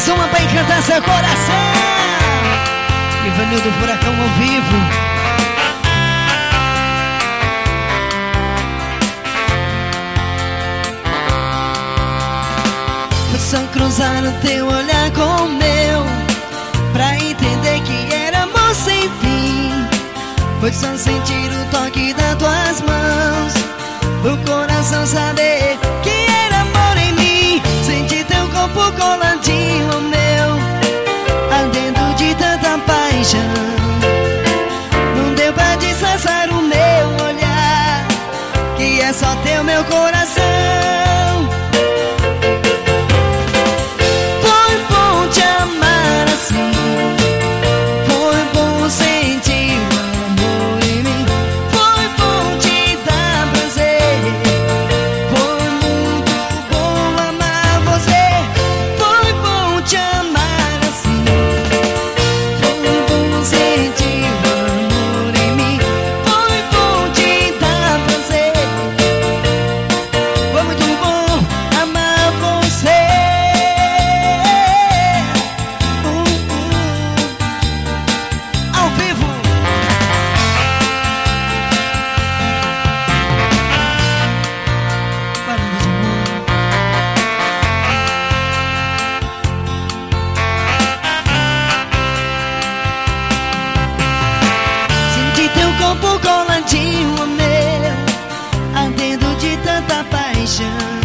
Mais uma pra encantar seu coração. Ivanildo Furacão ao vivo. Foi só cruzar o teu olhar com o meu pra entender que era amor sem fim. Foi só sentir o toque das tuas mãos, o coração saber que era amor em mim. Sentir teu corpo coladinho ao meu, ardendo de tanta paixão. Não deu pra disfarçar o meu olhar, que é só teu meu coração. Foi bom te amar assim, foi bom sentir o amor em mim, foi bom te dar prazer, foi muito bom amar você. Foi bom te amar assim, foi bom sentir o amor em mim, foi bom te dar prazer, foi muito bom amar você. Ao vivo. Falando de amor. Senti teu corpo coladinho ao meu, ardendo de tanta paixão.